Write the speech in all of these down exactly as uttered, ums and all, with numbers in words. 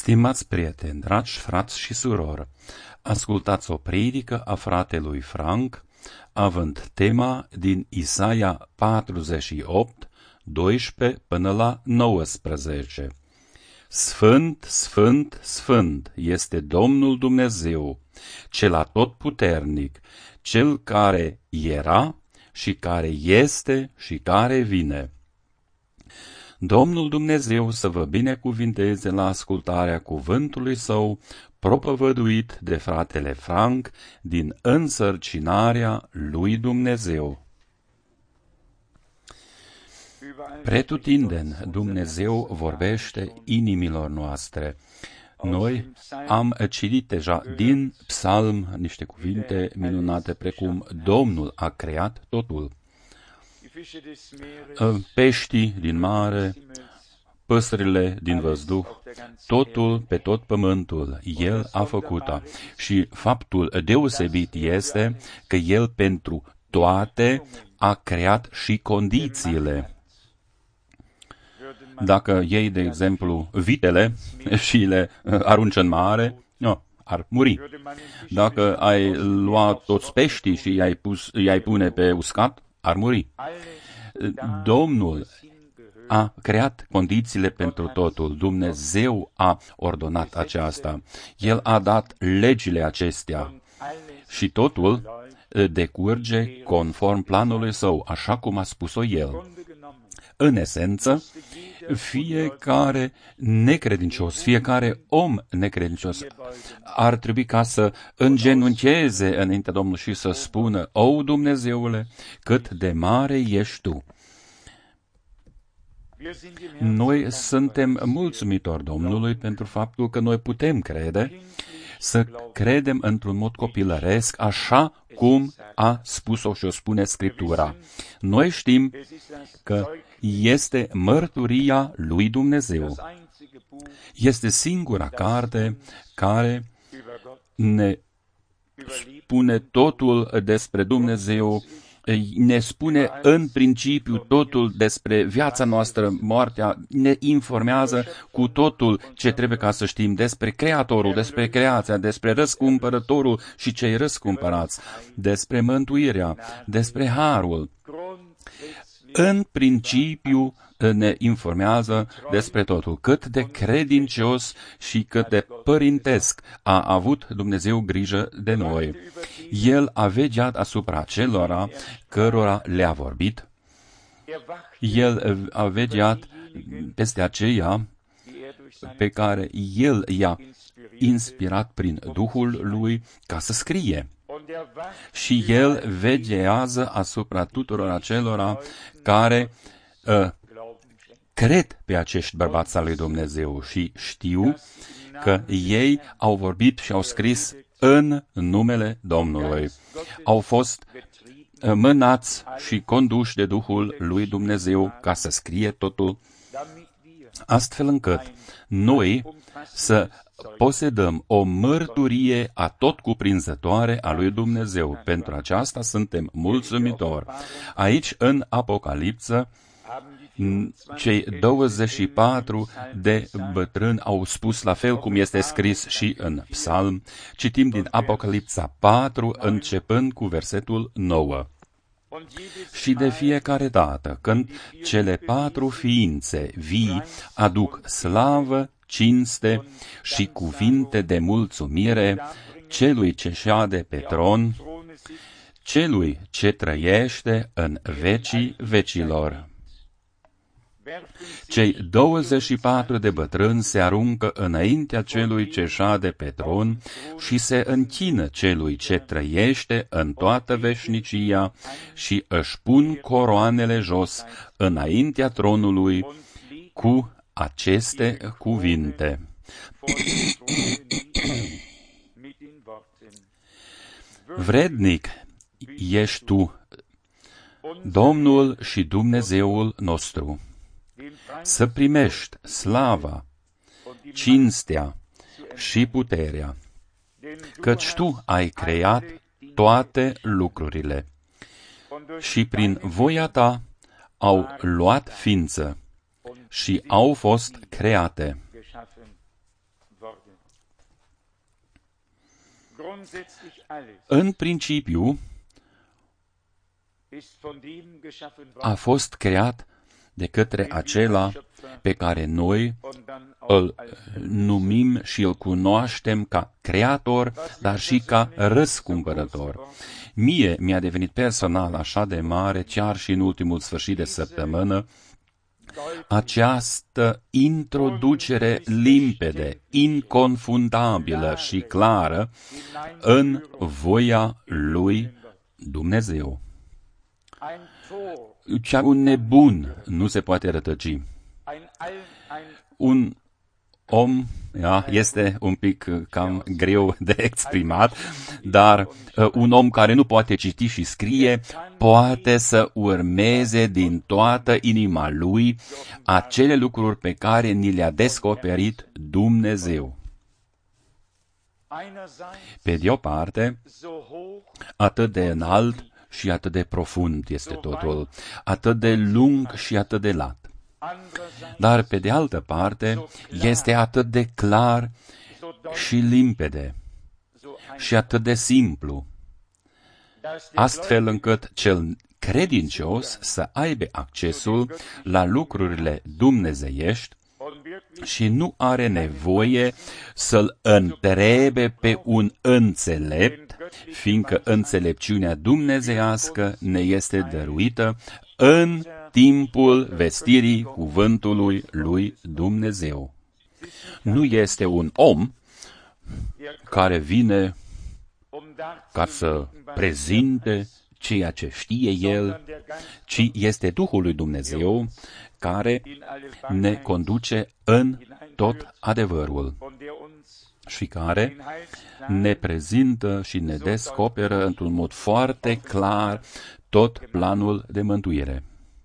Stimați prieteni, dragi frați și surori, ascultați o predică a fratelui Frank, având tema din Isaia patruzeci și opt, doisprezece până la nouăsprezece. Sfânt, sfânt, sfânt este Domnul Dumnezeu, cel atotputernic, cel care era și care este și care vine. Domnul Dumnezeu să vă binecuvinteze la ascultarea cuvântului său, propovăduit de fratele Frank din însărcinarea lui Dumnezeu. Pretutindeni Dumnezeu vorbește inimilor noastre. Noi am citit deja din psalm niște cuvinte minunate precum Domnul a creat totul. Peștii din mare, păsările din văzduh, totul pe tot pământul, El a făcut-o. Și faptul deosebit este că El pentru toate a creat și condițiile. Dacă iei, de exemplu, vitele și le arunci în mare, nu, ar muri. Dacă ai luat toți peștii și i-ai, pus, i-ai pune pe uscat, ar muri. Domnul a creat condițiile pentru totul. Dumnezeu a ordonat aceasta. El a dat legile acestea. Și totul decurge conform planului său, așa cum a spus-o El. În esență, fiecare necredincios, fiecare om necredincios ar trebui ca să îngenuncheze înaintea Domnului și să spună: O, Dumnezeule, cât de mare ești Tu! Noi suntem mulțumitori Domnului pentru faptul că noi putem crede, să credem într-un mod copilăresc, așa cum a spus-o și o spune Scriptura. Noi știm că este mărturia lui Dumnezeu. Este singura carte care ne spune totul despre Dumnezeu, ne spune în principiu totul despre viața noastră, moartea, ne informează cu totul ce trebuie ca să știm despre Creatorul, despre creația, despre răscumpărătorul și cei răscumpărați, despre mântuirea, despre harul. În principiu ne informează despre totul. Cât de credincios și cât de părintesc a avut Dumnezeu grijă de noi. El a vegheat asupra celora cărora le-a vorbit. El a vegheat peste aceia pe care El i-a inspirat prin Duhul Lui ca să scrie. Și El veghează asupra tuturor acelora care uh, cred pe acești bărbați al lui Dumnezeu și știu că ei au vorbit și au scris în numele Domnului. Au fost mânați și conduși de Duhul lui Dumnezeu ca să scrie totul, astfel încât noi să posedăm o mărturie atotcuprinzătoare a lui Dumnezeu. Pentru aceasta suntem mulțumitori. Aici, în Apocalipsă, cei douăzeci și patru de bătrâni au spus la fel cum este scris și în Psalm. Citim din Apocalipsa patru, începând cu versetul nouă. Și de fiecare dată când cele patru ființe vii aduc slavă, cinste și cuvinte de mulțumire celui ce șade pe tron, celui ce trăiește în vecii vecilor. Cei douăzeci și patru de bătrâni se aruncă înaintea celui ce șade pe tron și se închină celui ce trăiește în toată veșnicia și își pun coroanele jos înaintea tronului cu aceste cuvinte. Vrednic ești Tu, Domnul și Dumnezeul nostru, să primești slava, cinstea și puterea, căci Tu ai creat toate lucrurile și prin voia Ta au luat ființă și au fost create. În principiu, a fost creat de către acela pe care noi îl numim și îl cunoaștem ca creator, dar și ca răscumpărător. Mie mi-a devenit personal așa de mare, chiar și în ultimul sfârșit de săptămână, această introducere limpede, inconfundabilă și clară în voia lui Dumnezeu. Chiar un nebun nu se poate rătăci. Un om, ja, este un pic cam greu de exprimat, dar uh, un om care nu poate citi și scrie, poate să urmeze din toată inima lui acele lucruri pe care ni le-a descoperit Dumnezeu. Pe de o parte, atât de înalt și atât de profund este totul, atât de lung și atât de lat. Dar, pe de altă parte, este atât de clar și limpede și atât de simplu, astfel încât cel credincios să aibă accesul la lucrurile dumnezeiești și nu are nevoie să-l întrebe pe un înțelept, fiindcă înțelepciunea dumnezeiască ne este dăruită în timpul vestirii cuvântului lui Dumnezeu. Nu este un om care vine ca să prezinte ceea ce știe el, ci este Duhul lui Dumnezeu care ne conduce în tot adevărul și care ne prezintă și ne descoperă într-un mod foarte clar tot planul de mântuire.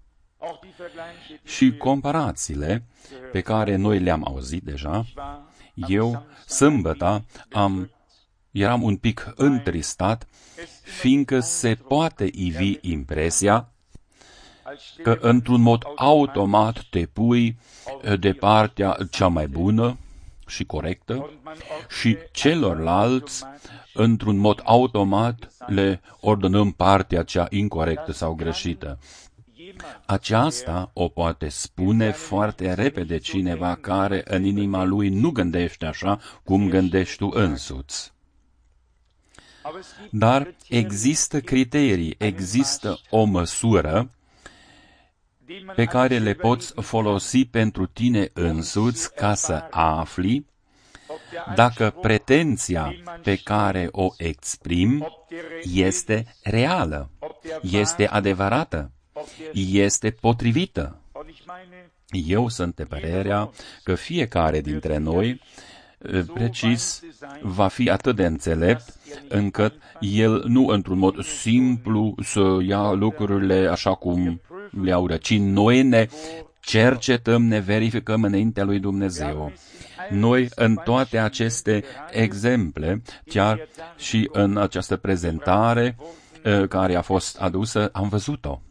Și comparațiile pe care noi le-am auzit deja, eu, sâmbătă, am, eram un pic întristat, fiindcă se poate ivi impresia că într-un mod automat te pui de partea cea mai bună și corectă și celorlalți, într-un mod automat, le ordonăm partea cea incorectă sau greșită. Aceasta o poate spune foarte repede cineva care în inima lui nu gândește așa cum gândești tu însuți. Dar există criterii, există o măsură pe care le poți folosi pentru tine însuți ca să afli dacă pretenția pe care o exprim este reală, este adevărată, este potrivită. Eu sunt de părerea că fiecare dintre noi precis va fi atât de înțelept încât el nu într-un mod simplu să ia lucrurile așa cum le aură, ci noi ne cercetăm, ne verificăm înaintea lui Dumnezeu. Noi în toate aceste exemple, chiar și în această prezentare care a fost adusă, am văzut-o.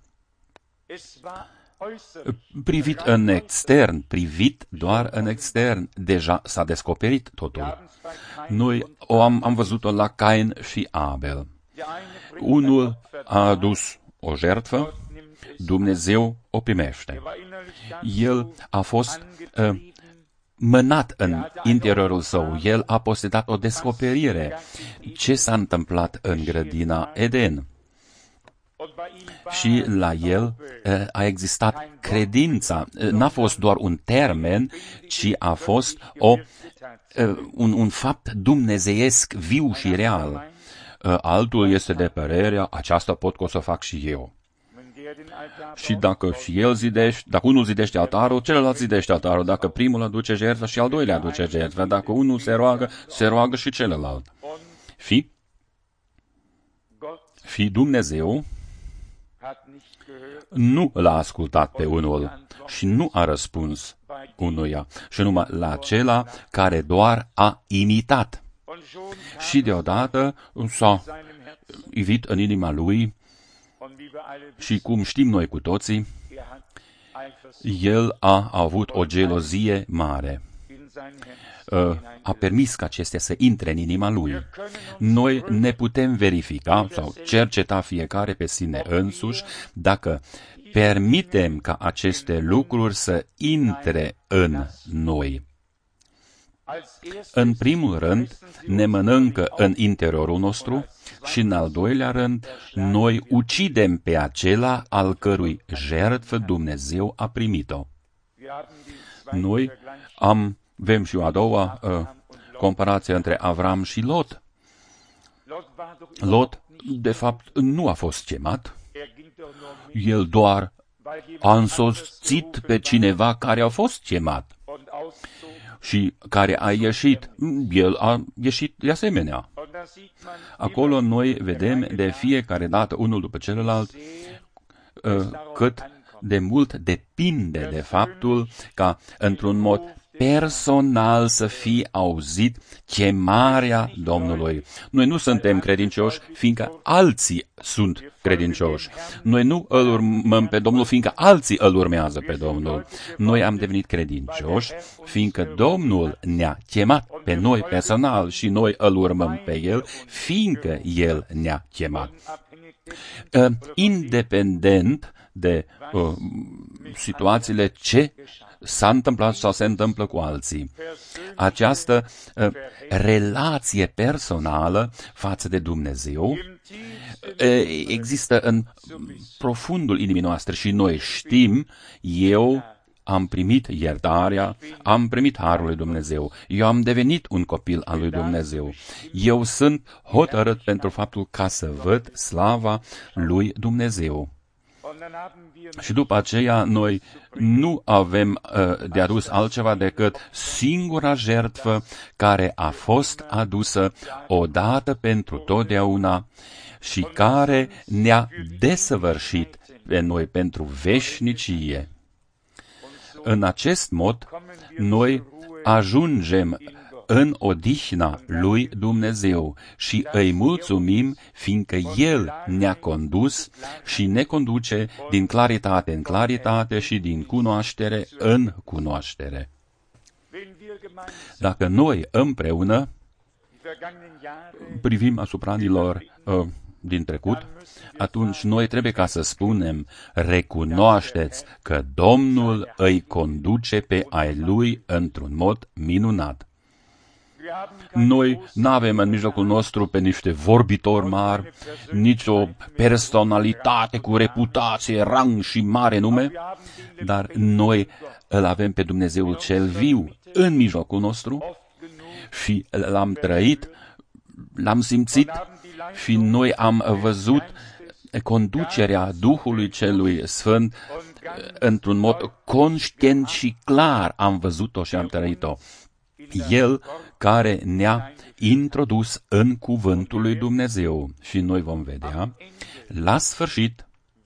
Privit în extern, privit doar în extern, deja s-a descoperit totul. Noi o am, am văzut-o la Cain și Abel. Unul a adus o jertfă, Dumnezeu o primește. El a fost uh, mânat în interiorul său, el a posedat o descoperire. Ce s-a întâmplat în grădina Eden? Și la el uh, a existat credința. N-a fost doar un termen, ci a fost o, uh, un, un fapt dumnezeiesc, viu și real. Uh, altul este de părerea, aceasta pot că o să fac și eu. Și dacă și el zidește, dacă unul zidește altarul, celălalt zidește altarul. Dacă primul aduce jertfă și al doilea aduce jertfă. Dacă unul se roagă, se roagă și celălalt. Fi, fi Dumnezeu nu l-a ascultat pe unul și nu a răspuns unuia, și numai la acela care doar a imitat. Și deodată s-a ivit în inima lui și cum știm noi cu toții, el a avut o gelozie mare a permis ca acestea să intre în inima lui. Noi ne putem verifica sau cerceta fiecare pe sine însuși dacă permitem ca aceste lucruri să intre în noi. În primul rând, ne mănâncă în interiorul nostru și, în al doilea rând, noi ucidem pe acela al cărui jertfă Dumnezeu a primit-o. Noi am, avem și o a doua uh, comparație între Avram și Lot. Lot, de fapt, nu a fost chemat. El doar a însoțit pe cineva care a fost chemat și care a ieșit. El a ieșit de asemenea. Acolo noi vedem de fiecare dată, unul după celălalt, cât de mult depinde de faptul ca, într-un mod personal, să fie auzit chemarea Domnului. Noi nu suntem credincioși fiindcă alții sunt credincioși. Noi nu îl urmăm pe Domnul fiindcă alții îl urmează pe Domnul. Noi am devenit credincioși fiindcă Domnul ne-a chemat pe noi personal și noi îl urmăm pe El fiindcă El ne-a chemat. Independent de uh, situațiile ce s-a întâmplat sau se întâmplă cu alții. Această uh, relație personală față de Dumnezeu uh, există în profundul inimii noastre și noi știm, eu am primit iertarea, am primit harul lui Dumnezeu, eu am devenit un copil al lui Dumnezeu. Eu sunt hotărât pentru faptul ca să văd slava lui Dumnezeu. Și după aceea noi nu avem uh, de adus altceva decât singura jertfă care a fost adusă odată pentru totdeauna și care ne-a desăvârșit pe noi pentru veșnicie. În acest mod, noi ajungem în odihna lui Dumnezeu și îi mulțumim fiindcă El ne-a condus și ne conduce din claritate în claritate și din cunoaștere în cunoaștere. Dacă noi împreună privim asupra anilor uh, din trecut, atunci noi trebuie ca să spunem, recunoașteți că Domnul îi conduce pe ai Lui într-un mod minunat. Noi nu avem în mijlocul nostru pe niște vorbitori mari, nicio personalitate cu reputație, rang și mare nume, dar noi îl avem pe Dumnezeul cel viu în mijlocul nostru și l-am trăit, l-am simțit și noi am văzut conducerea Duhului Celui Sfânt într-un mod conștient și clar. Am văzut-o și am trăit-o. El care ne-a introdus în cuvântul lui Dumnezeu. Și noi vom vedea, la sfârșit,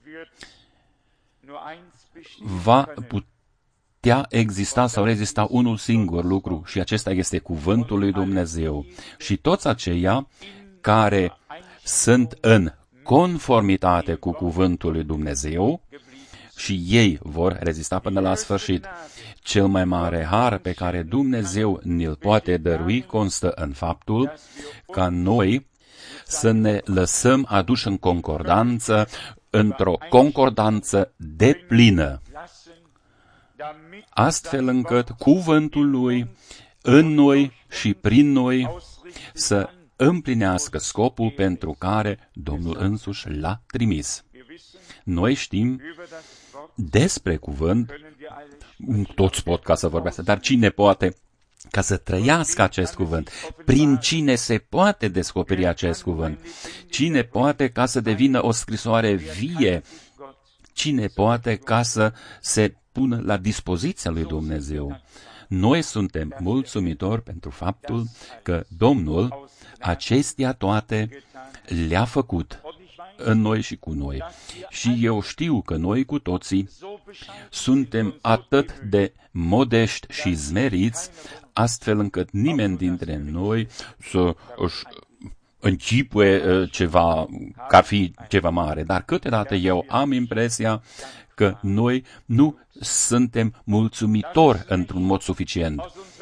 va putea exista sau rezista unul singur lucru și acesta este cuvântul lui Dumnezeu. Și toți aceia care sunt în conformitate cu cuvântul lui Dumnezeu și ei vor rezista până la sfârșit. Cel mai mare har pe care Dumnezeu ne-l poate dărui constă în faptul ca noi să ne lăsăm aduși în concordanță, într-o concordanță deplină, astfel încât cuvântul lui în noi și prin noi să împlinească scopul pentru care Domnul însuși l-a trimis. Noi știm despre cuvânt, toți pot ca să vorbească, dar cine poate ca să trăiască acest cuvânt? Prin cine se poate descoperi acest cuvânt? Cine poate ca să devină o scrisoare vie? Cine poate ca să se pună la dispoziția lui Dumnezeu? Noi suntem mulțumitori pentru faptul că Domnul acestea toate le-a făcut în noi și cu noi. Și eu știu că noi cu toții suntem atât de modești și zmeriți, astfel încât nimeni dintre noi să își închipuie ceva, că ar fi ceva mare. Dar câteodată eu am impresia că noi nu suntem mulțumitori într-un mod suficient.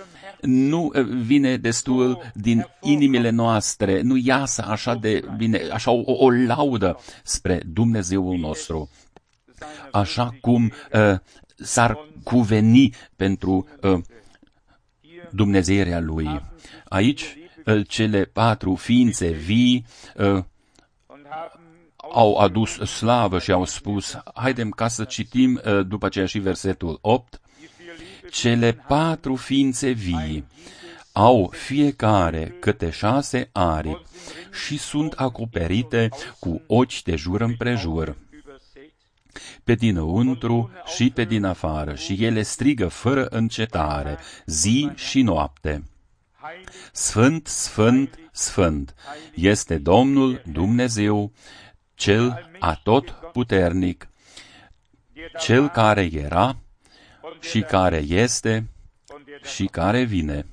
nu vine destul din inimile noastre, nu iasă așa de bine, așa o, o laudă spre Dumnezeul nostru, așa cum uh, s-ar cuveni pentru uh, dumnezeirea Lui. Aici, uh, cele patru ființe vii uh, au adus slavă și au spus, haidem ca să citim uh, după aceea și versetul opt, cele patru ființe vii au fiecare câte șase aripi și sunt acoperite cu ochi de jur împrejur, pe dinăuntru și pe din afară, și ele strigă fără încetare, zi și noapte. Sfânt, sfânt, sfânt este Domnul Dumnezeu, Cel atotputernic, Cel care era și care este și care vine.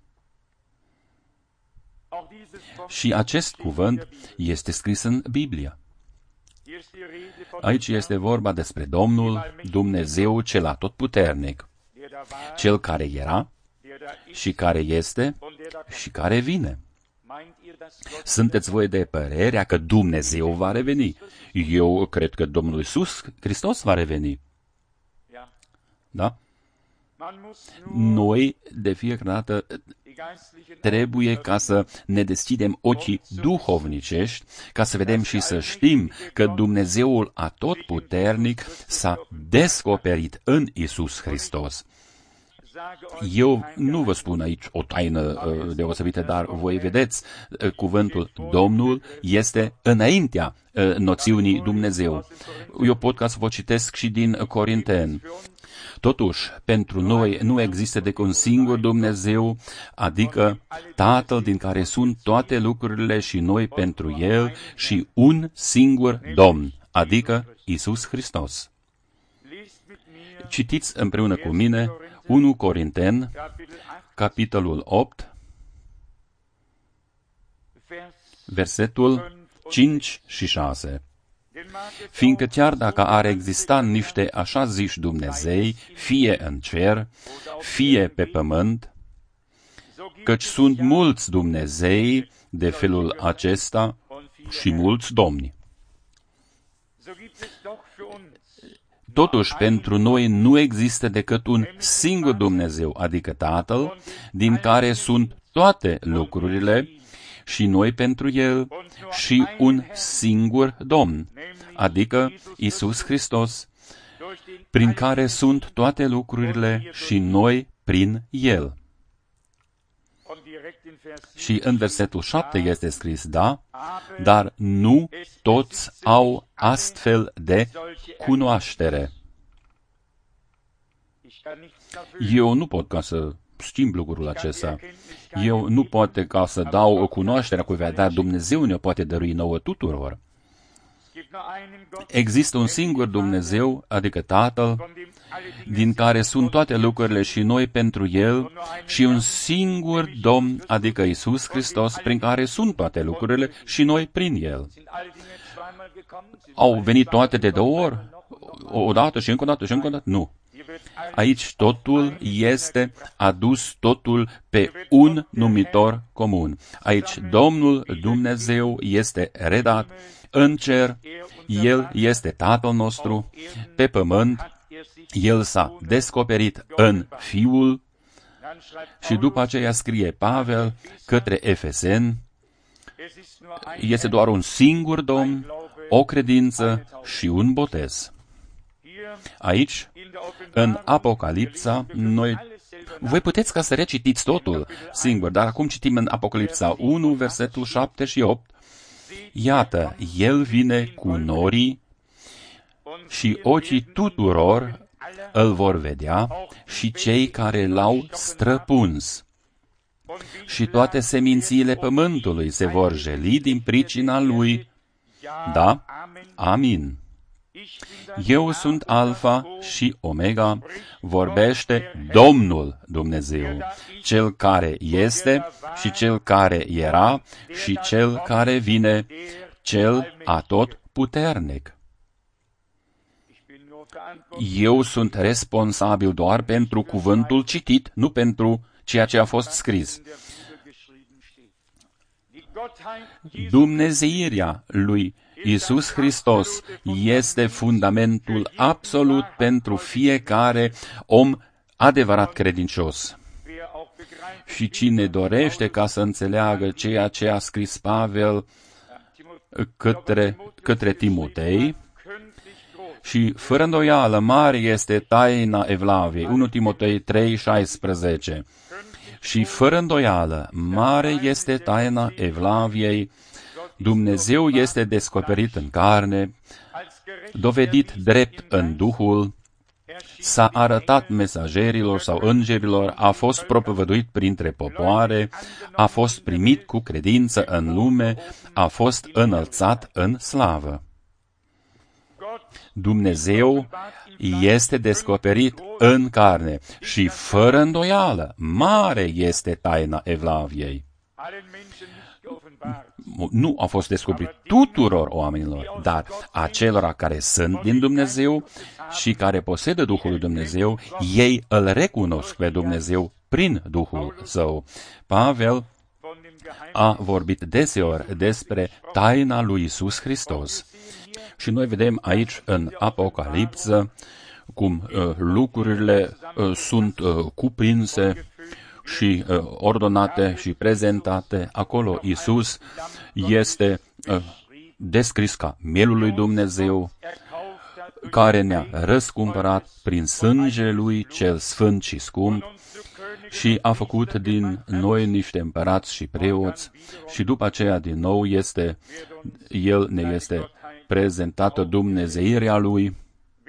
Și acest cuvânt este scris în Biblia. Aici este vorba despre Domnul Dumnezeu Cel atotputernic, Cel care era și care este și care vine. Sunteți voi de părerea că Dumnezeu va reveni? Eu cred că Domnul Iisus Hristos va reveni. Da? Noi, de fiecare dată, trebuie ca să ne deschidem ochii duhovnicești, ca să vedem și să știm că Dumnezeul atotputernic s-a descoperit în Iisus Hristos. Eu nu vă spun aici o taină uh, deosebită, dar voi vedeți, uh, cuvântul Domnul este înaintea uh, noțiunii Dumnezeu. Eu pot ca să vă citesc și din Corinteni. Totuși, pentru noi nu există decât un singur Dumnezeu, adică Tatăl din care sunt toate lucrurile și noi pentru El, și un singur Domn, adică Iisus Hristos. Citiți împreună cu mine unu Corinteni, capitolul opt, versetul cinci și șase. Fiindcă chiar dacă ar exista niște așa ziși Dumnezei, fie în cer, fie pe pământ, căci sunt mulți Dumnezei de felul acesta și mulți domni. Totuși, pentru noi nu există decât un singur Dumnezeu, adică Tatăl, din care sunt toate lucrurile, și noi pentru El, și un singur Domn, adică Iisus Hristos, prin care sunt toate lucrurile și noi prin El. Și în versetul șapte este scris, da, dar nu toți au astfel de cunoaștere. Eu nu pot ca să schimb lucrul acesta. Eu nu pot ca să dau o cunoaștere cuiva, dar Dumnezeu ne poate dărui nouă tuturor. Există un singur Dumnezeu, adică Tatăl, din care sunt toate lucrurile și noi pentru El, și un singur Domn, adică Iisus Hristos, prin care sunt toate lucrurile și noi prin El. Au venit toate de două ori? O dată și încă o dată și încă o dată? Nu. Aici totul este adus, totul pe un numitor comun. Aici Domnul Dumnezeu este redat în cer, El este Tatăl nostru, pe pământ, El s-a descoperit în Fiul, și după aceea scrie Pavel către Efeseni, este doar un singur Domn, o credință și un botez. Aici, în Apocalipsa, noi, voi puteți ca să recitiți totul singur, dar acum citim în Apocalipsa unu, versetul șapte și opt. Iată, El vine cu norii și ochii tuturor îl vor vedea, și cei care l-au străpuns. Și toate semințiile pământului se vor jeli din pricina lui. Da? Amin. Eu sunt Alfa și Omega, vorbește Domnul Dumnezeu, Cel care este și Cel care era și Cel care vine, Cel atotputernic. Eu sunt responsabil doar pentru cuvântul citit, nu pentru ceea ce a fost scris. Dumnezeirea lui Iisus Hristos este fundamentul absolut pentru fiecare om adevărat credincios. Și cine dorește ca să înțeleagă ceea ce a scris Pavel către, către Timotei, și fără îndoială mare este taina Evlaviei, unu Timotei trei șaisprezece. Și fără îndoială mare este taina Evlaviei, Dumnezeu este descoperit în carne, dovedit drept în Duhul, s-a arătat mesagerilor sau îngerilor, a fost propovăduit printre popoare, a fost primit cu credință în lume, a fost înălțat în slavă. Dumnezeu este descoperit în carne și fără îndoială mare este taina Evlaviei. Nu a fost descoperit tuturor oamenilor, dar acelora care sunt din Dumnezeu și care posedă Duhul lui Dumnezeu, ei îl recunosc pe Dumnezeu prin Duhul Său. Pavel a vorbit deseori despre taina lui Iisus Hristos. Și noi vedem aici în Apocalipsă cum uh, lucrurile uh, sunt uh, cuprinse și uh, ordonate și prezentate. Acolo Iisus este uh, descris ca mielul lui Dumnezeu, care ne-a răscumpărat prin sângele lui cel sfânt și scump și a făcut din noi niște împărați și preoți, și după aceea din nou este, El ne este prezentată dumnezeirea lui.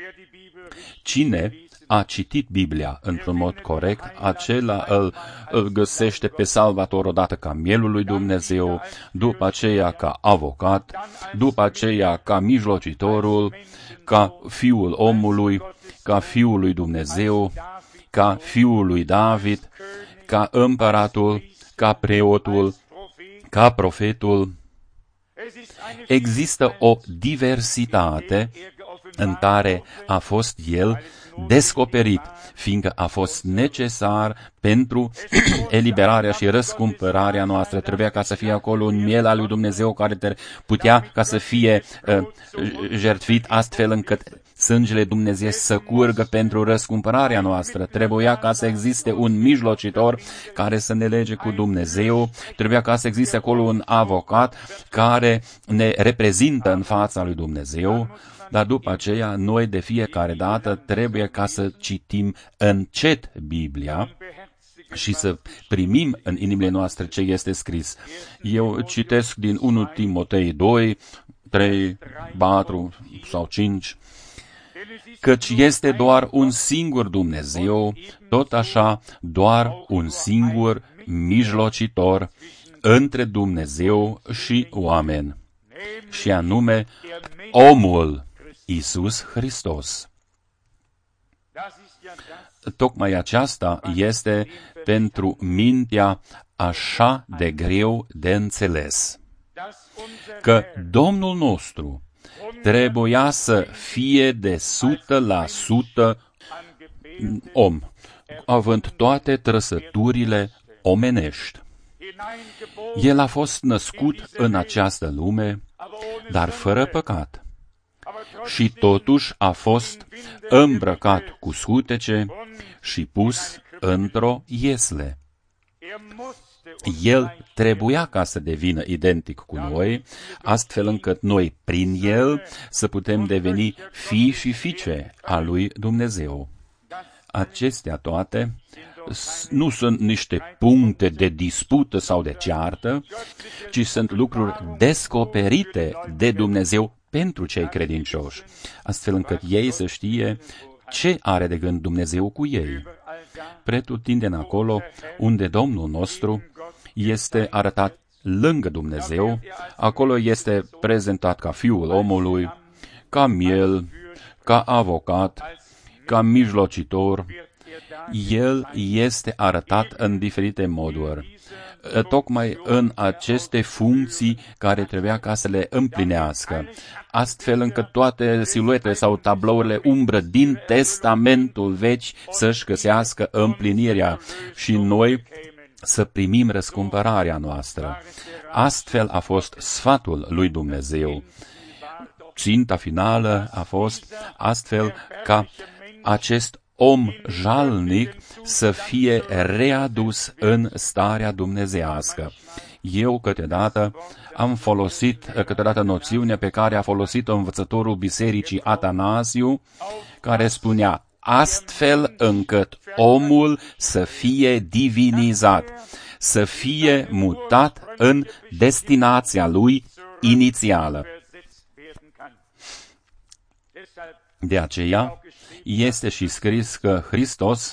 Cine a citit Biblia într-un mod corect, acela îl, îl găsește pe Salvator odată ca mielul lui Dumnezeu, după aceea ca avocat, după aceea ca mijlocitorul, ca fiul omului, ca fiul lui Dumnezeu, ca fiul lui David, ca împăratul, ca preotul, ca profetul. Există o diversitate în care a fost el descoperit, fiindcă a fost necesar pentru eliberarea și răscumpărarea noastră. Trebuia ca să fie acolo un miel al lui Dumnezeu care putea ca să fie uh, jertfit astfel încât sângele Dumnezeu să curgă pentru răscumpărarea noastră. Trebuia ca să existe un mijlocitor care să ne lege cu Dumnezeu. Trebuia ca să existe acolo un avocat care ne reprezintă în fața lui Dumnezeu. Dar după aceea, noi de fiecare dată trebuie ca să citim încet Biblia și să primim în inimile noastre ce este scris. Eu citesc din unu Timotei doi, trei, patru sau cinci, căci este doar un singur Dumnezeu, tot așa doar un singur mijlocitor între Dumnezeu și oameni, și anume omul Iisus Hristos. Tocmai aceasta este pentru mintea așa de greu de înțeles, că Domnul nostru trebuia să fie de sută la sută om, având toate trăsăturile omenești. El a fost născut în această lume, dar fără păcat. Și totuși a fost îmbrăcat cu scutece și pus într-o iesle. El trebuia ca să devină identic cu noi, astfel încât noi, prin El, să putem deveni fii și fiice a lui Dumnezeu. Acestea toate nu sunt niște puncte de dispută sau de ceartă, ci sunt lucruri descoperite de Dumnezeu pentru cei credincioși, astfel încât ei să știe ce are de gând Dumnezeu cu ei. Pretutindeni acolo unde Domnul nostru este arătat lângă Dumnezeu, acolo este prezentat ca Fiul omului, ca miel, ca avocat, ca mijlocitor. El este arătat în diferite moduri. tocmai în aceste funcții care trebuia ca să le împlinească, astfel încât toate siluetele sau tablourile umbră din Testamentul Vechi să-și găsească împlinirea și noi să primim răscumpărarea noastră. Astfel a fost sfatul lui Dumnezeu. Ținta finală a fost astfel ca acest om jalnic să fie readus în starea dumnezeiască. Eu câteodată am folosit câteodată noțiunea pe care a folosit-o învățătorul bisericii Atanasiu, care spunea astfel încât omul să fie divinizat, să fie mutat în destinația lui inițială. De aceea este și scris că Hristos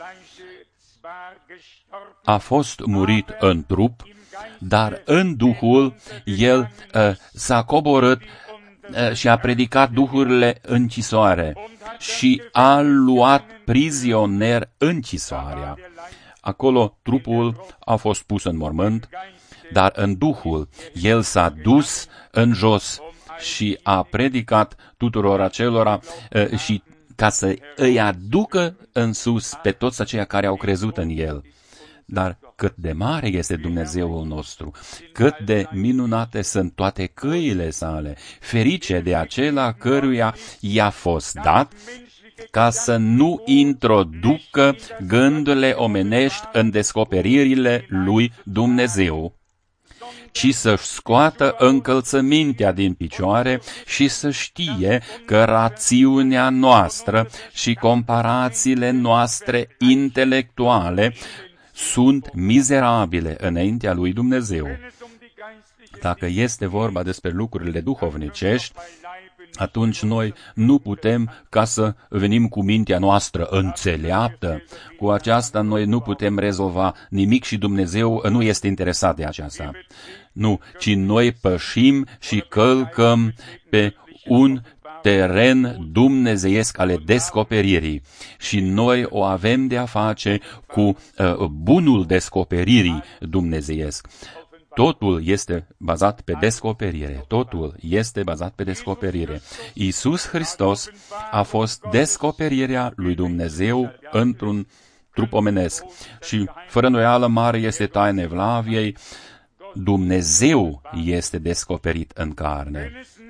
a fost murit în trup, dar în Duhul El uh, s-a coborât uh, și a predicat duhurile închisoare și a luat prizonier închisoarea. Acolo trupul a fost pus în mormânt, dar în Duhul El s-a dus în jos și a predicat tuturor acelora uh, și ca să îi aducă în sus pe toți aceia care au crezut în El. Dar cât de mare este Dumnezeul nostru, cât de minunate sunt toate căile sale, ferice de acela căruia i-a fost dat, ca să nu introducă gândurile omenești în descoperirile lui Dumnezeu, ci să-și scoată încălțămintea din picioare și să știe că rațiunea noastră și comparațiile noastre intelectuale sunt mizerabile înaintea lui Dumnezeu. Dacă este vorba despre lucrurile duhovnicești, atunci noi nu putem ca să venim cu mintea noastră înțeleaptă. Cu aceasta noi nu putem rezolva nimic și Dumnezeu nu este interesat de aceasta. Nu, ci noi pășim și călcăm pe un teren dumnezeiesc ale descoperirii și noi o avem de a face cu uh, bunul descoperirii dumnezeiesc. Totul este bazat pe descoperire. Totul este bazat pe descoperire. Iisus Hristos a fost descoperirea lui Dumnezeu într-un trup omenesc. Și fără îndoială mare este taina Evlaviei, Dumnezeu este descoperit în carne.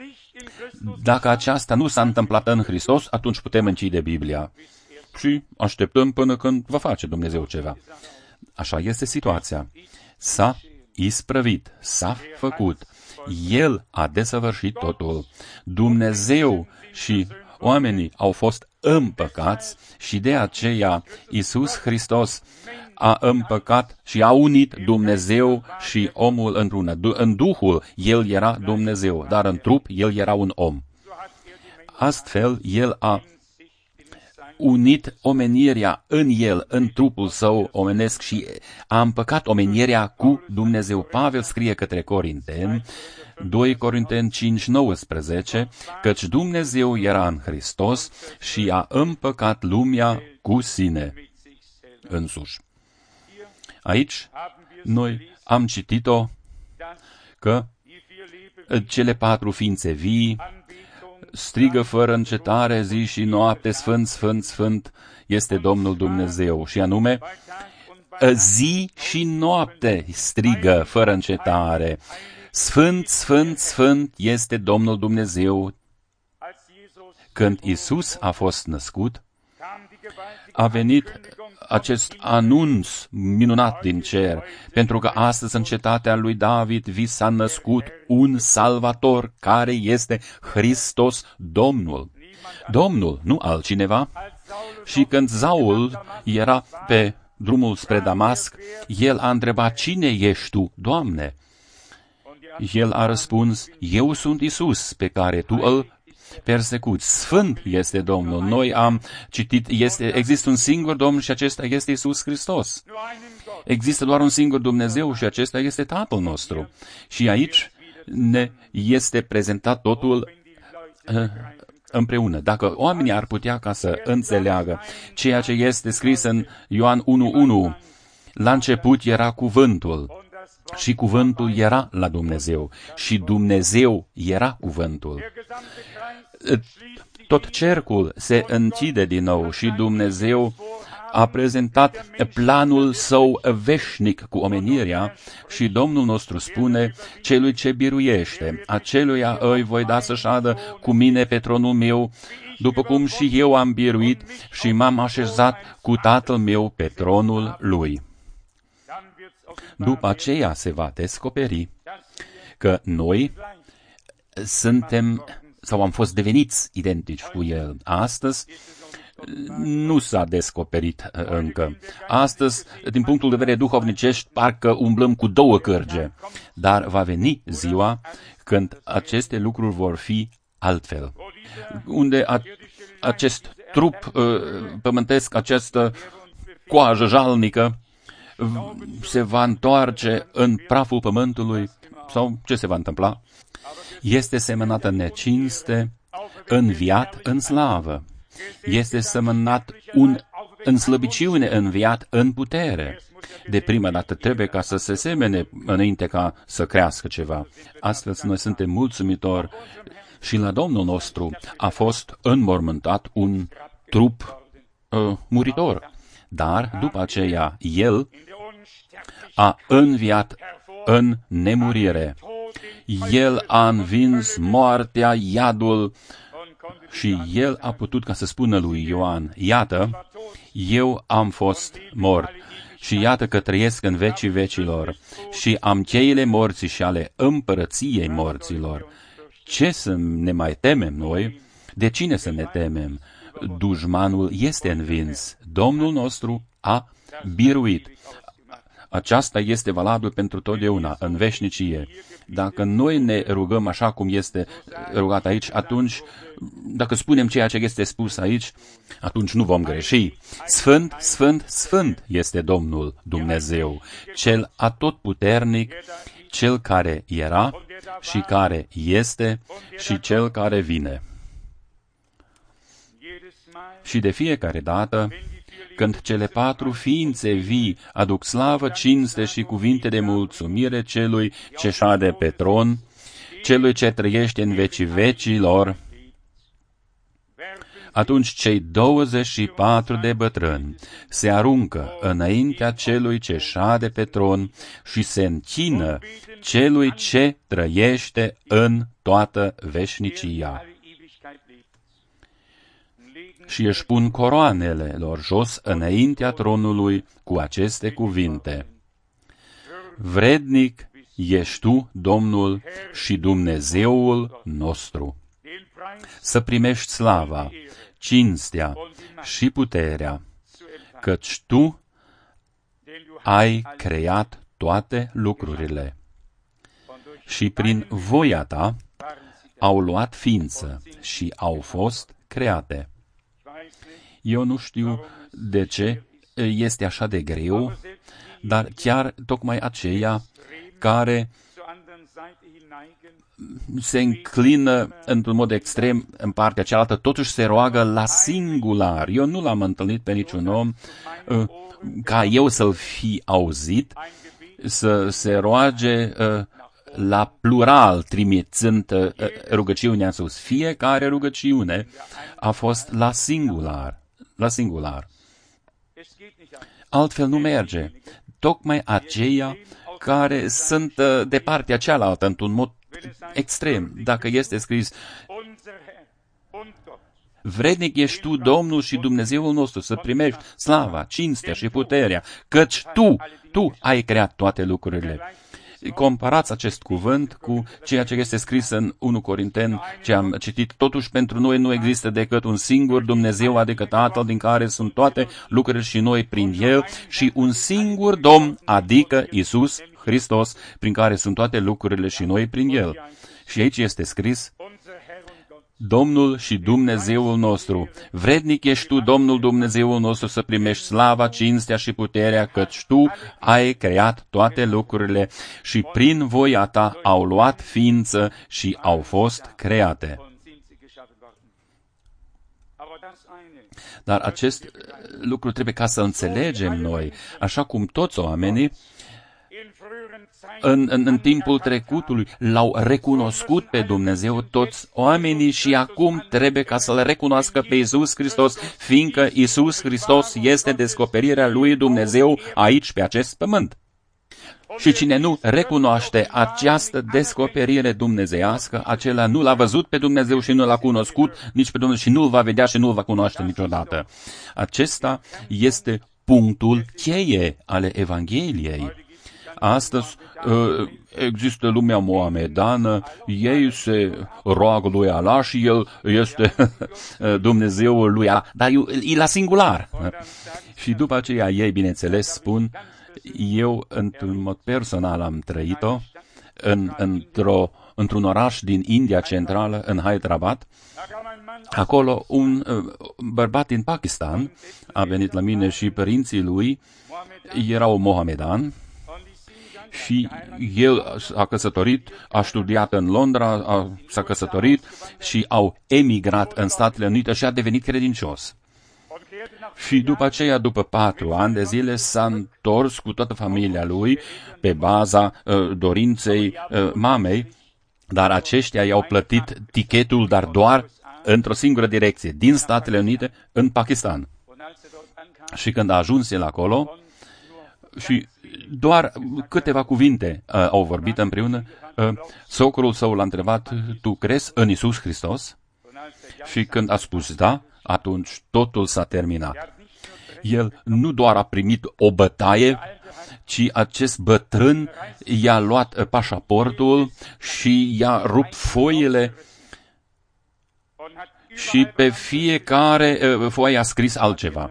Dacă aceasta nu s-a întâmplat în Hristos, atunci putem închide Biblia și așteptăm până când va face Dumnezeu ceva. Așa este situația. S-a isprăvit, s-a făcut. El a desăvârșit totul. Dumnezeu și oamenii au fost împăcați și de aceea Iisus Hristos a împăcat și a unit Dumnezeu și omul într-una. În Duhul El era Dumnezeu, dar în trup El era un om. Astfel, El a unit omenirea în El, în trupul său omenesc și a împăcat omenirea cu Dumnezeu. Pavel scrie către Corinteni, doi Corinteni cinci nouăsprezece, căci Dumnezeu era în Hristos și a împăcat lumea cu sine însuși. Aici noi am citit-o că cele patru ființe vii strigă fără încetare zi și noapte, Sfânt, Sfânt, Sfânt este Domnul Dumnezeu. Și anume, zi și noapte strigă fără încetare. Sfânt, Sfânt, Sfânt este Domnul Dumnezeu. Când Iisus a fost născut, a venit acest anunț minunat din cer, pentru că astăzi în cetatea lui David vi s-a născut un salvator care este Hristos Domnul. Domnul, nu altcineva. Și când Saul era pe drumul spre Damasc, el a întrebat, cine ești tu, Doamne? El a răspuns, eu sunt Iisus pe care tu îl persecuți. Sfânt este Domnul. Noi am citit, este, există un singur Domn și acesta este Iisus Hristos. Există doar un singur Dumnezeu și acesta este Tatăl nostru. Și aici ne este prezentat totul uh, împreună. Dacă oamenii ar putea ca să înțeleagă ceea ce este scris în Ioan unu unu, La început era cuvântul și cuvântul era la Dumnezeu și Dumnezeu era cuvântul. Tot cercul se închide din nou și Dumnezeu a prezentat planul său veșnic cu omenirea și Domnul nostru spune, celui ce biruiește, aceluia îi voi da să șadă cu mine pe tronul meu, după cum și eu am biruit și m-am așezat cu Tatăl meu pe tronul lui. După aceea se va descoperi că noi suntem sau am fost deveniți identici cu El. Astăzi nu s-a descoperit încă. Astăzi, din punctul de vedere duhovnicesc, parcă umblăm cu două cărge, dar va veni ziua când aceste lucruri vor fi altfel. Unde a, acest trup uh, pământesc, această coajă jalnică, se va întoarce în praful pământului, sau ce se va întâmpla? Este semănată în necinste, înviat în slavă. Este semănat un în slăbiciune, înviat în putere. De prima dată trebuie ca să se semene înainte ca să crească ceva. Astfel noi suntem mulțumitori și la Domnul nostru a fost înmormântat un trup uh, muritor. Dar după aceea El a înviat în nemurire. El a învins moartea, iadul și El a putut ca să spună lui Ioan, iată, eu am fost mort și iată că trăiesc în vecii vecilor și am cheile morții și ale împărăției morților. Ce să ne mai temem noi? De cine să ne temem? Dușmanul este învins. Domnul nostru a biruit. Aceasta este valabil pentru totdeauna, în veșnicie. Dacă noi ne rugăm așa cum este rugat aici, atunci, dacă spunem ceea ce este spus aici, atunci nu vom greși. Sfânt, sfânt, sfânt este Domnul Dumnezeu, Cel atotputernic, Cel care era și care este și Cel care vine. Și de fiecare dată, când cele patru ființe vii aduc slavă, cinste și cuvinte de mulțumire celui ce șade pe tron, celui ce trăiește în vecii vecilor, atunci cei douăzeci și patru de bătrâni se aruncă înaintea celui ce șade pe tron și se închină celui ce trăiește în toată veșnicia. Și își pun coroanele lor jos înaintea tronului cu aceste cuvinte. Vrednic ești tu, Domnul și Dumnezeul nostru, să primești slava, cinstea și puterea, căci tu ai creat toate lucrurile și prin voia ta au luat ființă și au fost create. Eu nu știu de ce este așa de greu, dar chiar tocmai aceia care se înclină într-un mod extrem în partea cealaltă, totuși se roagă la singular. Eu nu l-am întâlnit pe niciun om ca eu să-l fi auzit, să se roage la plural, trimițând rugăciunea în sus. Fiecare rugăciune a fost la singular. La singular. Altfel nu merge. Tocmai aceia care sunt de partea cealaltă, într-un mod extrem. Dacă este scris, vrednic ești tu, Domnul și Dumnezeul nostru, să primești slava, cinstea și puterea, căci tu, tu ai creat toate lucrurile. Comparați acest cuvânt cu ceea ce este scris în unu Corinteni, ce am citit. Totuși, pentru noi nu există decât un singur Dumnezeu, adică Tatăl, din care sunt toate lucrurile și noi prin El, și un singur Domn, adică Iisus Hristos, prin care sunt toate lucrurile și noi prin El. Și aici este scris, Domnul și Dumnezeul nostru. Vrednic ești tu, Domnul Dumnezeul nostru, să primești slava, cinstea și puterea, căci tu ai creat toate lucrurile și prin voia ta au luat ființă și au fost create. Dar acest lucru trebuie ca să înțelegem noi, așa cum toți oamenii În, în, în timpul trecutului l-au recunoscut pe Dumnezeu toți oamenii și acum trebuie ca să-L recunoască pe Iisus Hristos, fiindcă Iisus Hristos este descoperirea lui Dumnezeu aici pe acest pământ. Și cine nu recunoaște această descoperire dumnezeiască, acela nu l-a văzut pe Dumnezeu și nu l-a cunoscut nici pe Dumnezeu și nu-L va vedea și nu-L va cunoaște niciodată. Acesta este punctul cheie ale Evangheliei. Astăzi există lumea mohamedană, ei se roagă lui Allah și el este Dumnezeul lui Allah, dar e la singular. Și după aceea ei, bineînțeles, spun, eu într-un mod personal am trăit-o în, într-o, într-un oraș din India Centrală, în Hyderabad. Acolo un bărbat din Pakistan a venit la mine și părinții lui erau mohamedan. Și el s-a căsătorit, a studiat în Londra, a, s-a căsătorit și au emigrat în Statele Unite și a devenit credincios. Și după aceea, după patru ani de zile, s-a întors cu toată familia lui pe baza uh, dorinței uh, mamei, dar aceștia i-au plătit tichetul, dar doar într-o singură direcție, din Statele Unite în Pakistan. Și când a ajuns el acolo, și doar câteva cuvinte uh, au vorbit împreună, uh, socrul său l-a întrebat, tu crezi în Iisus Hristos? Și când a spus da, atunci totul s-a terminat. El nu doar a primit o bătaie, ci acest bătrân i-a luat uh, pașaportul și i-a rupt foile și pe fiecare uh, foaie a scris altceva.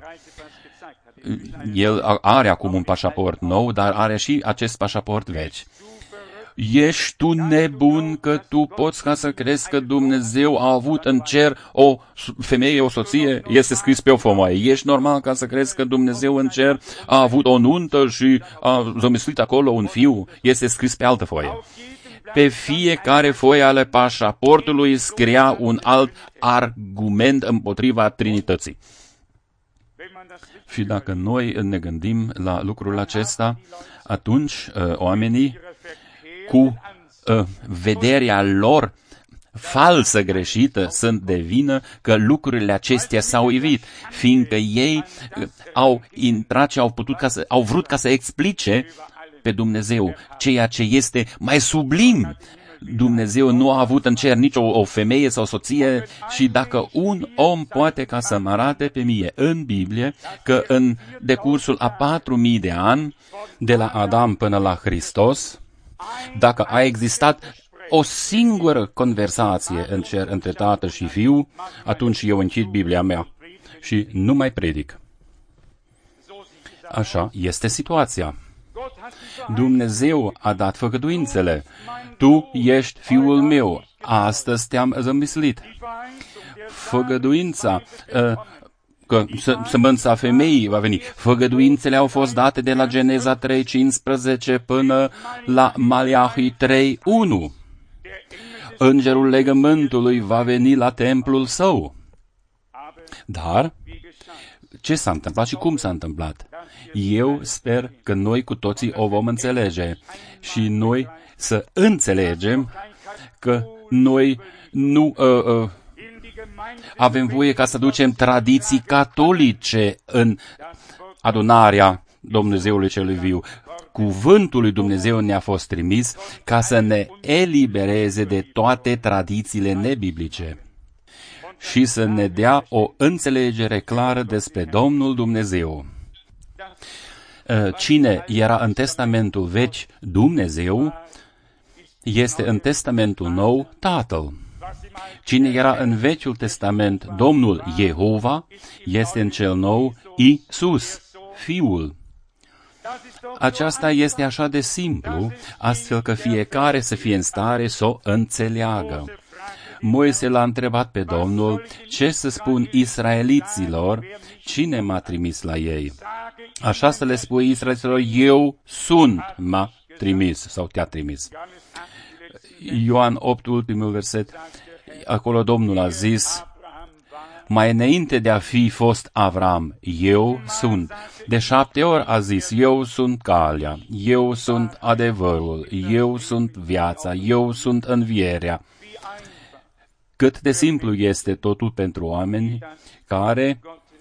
El are acum un pașaport nou, dar are și acest pașaport vechi. Ești tu nebun că tu poți ca să crezi că Dumnezeu a avut în cer o femeie, o soție? Este scris pe o foaie. Ești normal ca să crezi că Dumnezeu în cer a avut o nuntă și a zămislit acolo un fiu? Este scris pe altă foaie. Pe fiecare foaie ale pașaportului scria un alt argument împotriva Trinității. Și dacă noi ne gândim la lucrul acesta, atunci uh, oamenii cu uh, vederea lor falsă, greșită, sunt de vină că lucrurile acestea s-au ivit, fiindcă ei uh, au intrat și au putut ca să, au vrut ca să explice pe Dumnezeu, ceea ce este mai sublim. Dumnezeu nu a avut în cer nicio o femeie sau soție și dacă un om poate ca să mă arate pe mie în Biblie că în decursul a patru mii de ani, de la Adam până la Hristos, dacă a existat o singură conversație în cer între tată și fiu, atunci eu închid Biblia mea și nu mai predic. Așa este situația. Dumnezeu a dat făgăduințele. Tu ești fiul meu, astăzi te-am zămislit. Făgăduința, că sămânța femeii va veni. Făgăduințele au fost date de la Geneza trei cincisprezece până la Maleahi trei unu. Îngerul legământului va veni la templul său. Dar ce s-a întâmplat și cum s-a întâmplat? Eu sper că noi cu toții o vom înțelege și noi să înțelegem că noi nu uh, uh, avem voie ca să ducem tradiții catolice în adunarea Dumnezeului celui viu. Cuvântul lui Dumnezeu ne-a fost trimis ca să ne elibereze de toate tradițiile nebiblice și să ne dea o înțelegere clară despre Domnul Dumnezeu. Cine era în Testamentul Vechi Dumnezeu, este în Testamentul Nou Tatăl. Cine era în Vechiul Testament Domnul Jehova, este în cel nou Iisus, Fiul. Aceasta este așa de simplu, astfel că fiecare să fie în stare să o înțeleagă. Moise l-a întrebat pe Domnul, ce să spun israeliților, cine m-a trimis la ei? Așa să le spui israeliților, eu sunt, m-a trimis sau te-a trimis. Ioan opt, ultimul verset, acolo Domnul a zis, mai înainte de a fi fost Avram, eu sunt. De șapte ori a zis, eu sunt calea, eu sunt adevărul, eu sunt viața, eu sunt învierea. Cât de simplu este totul pentru oameni care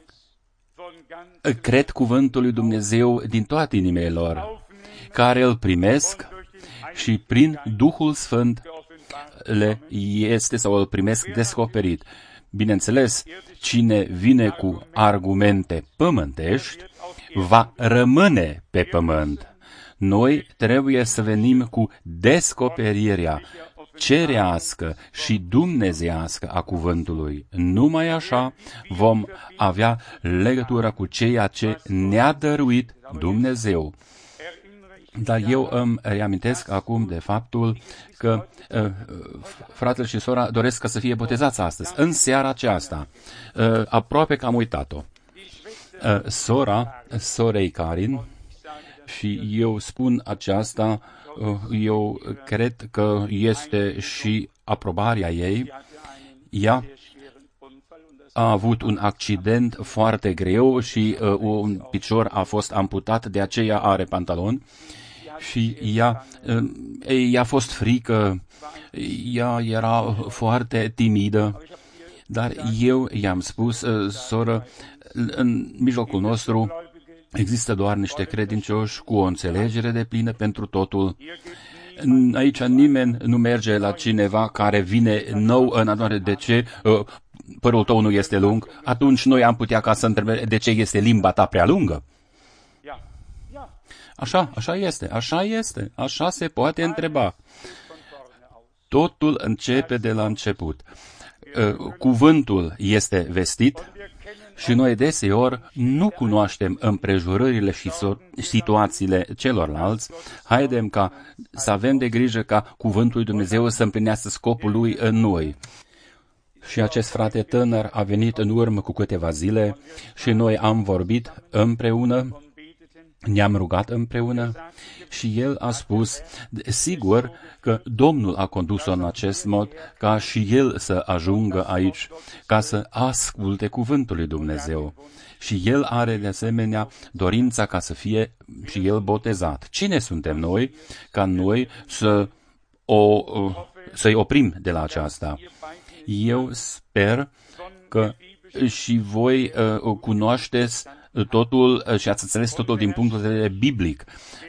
cred cuvântul lui Dumnezeu din toate inimile lor, care îl primesc și prin Duhul Sfânt le este sau îl primesc descoperit. Bineînțeles, cine vine cu argumente pământești va rămâne pe pământ. Noi trebuie să venim cu descoperirea cerească și dumnezeiască a cuvântului. Numai așa vom avea legătură cu ceea ce ne-a dăruit Dumnezeu. Dar eu îmi reamintesc acum de faptul că uh, fratele și sora doresc ca să fie botezați astăzi, în seara aceasta. Uh, aproape că am uitat-o. Uh, sora, sorei Karin, și eu spun aceasta, uh, eu cred că este și aprobarea ei, ea a avut un accident foarte greu și uh, un picior a fost amputat, de aceea are pantalon. Și ea, i-a fost frică, ea era foarte timidă, dar eu i-am spus, soră, în mijlocul nostru există doar niște credincioși cu o înțelegere deplină pentru totul. Aici nimeni nu merge la cineva care vine nou în adunare. De ce părul tău nu este lung? Atunci noi am putea ca să întrebăm de ce este limba ta prea lungă. Așa, așa este, așa este, așa se poate întreba. Totul începe de la început. Cuvântul este vestit și noi deseori nu cunoaștem împrejurările și situațiile celorlalți. Haidem ca să avem de grijă ca cuvântul lui Dumnezeu să împlinească scopul lui în noi. Și acest frate tânăr a venit în urmă cu câteva zile și noi am vorbit împreună, ne-am rugat împreună și el a spus, sigur că Domnul a condus-o în acest mod ca și el să ajungă aici, ca să asculte cuvântul lui Dumnezeu. Și el are de asemenea dorința ca să fie și el botezat. Cine suntem noi ca noi să o, să-i oprim de la aceasta? Eu sper că și voi uh, cunoașteți totul și ați înțeles totul din punctul de vedere biblic.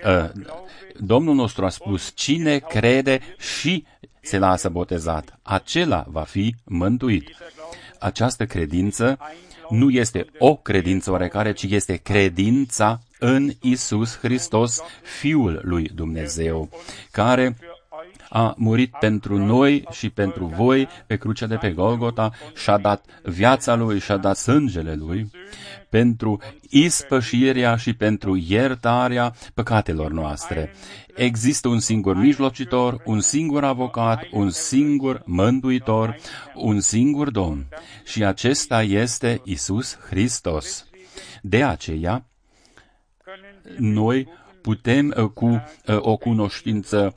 Domnul nostru a spus, cine crede și se lasă botezat, acela va fi mântuit. Această credință nu este o credință oarecare, ci este credința în Iisus Hristos, Fiul lui Dumnezeu, care a murit pentru noi și pentru voi pe crucea de pe Golgota, și-a dat viața lui, și-a dat sângele lui pentru ispășirea și pentru iertarea păcatelor noastre. Există un singur mijlocitor, un singur avocat, un singur mântuitor, un singur Domn și acesta este Iisus Hristos. De aceea, noi putem cu o cunoștință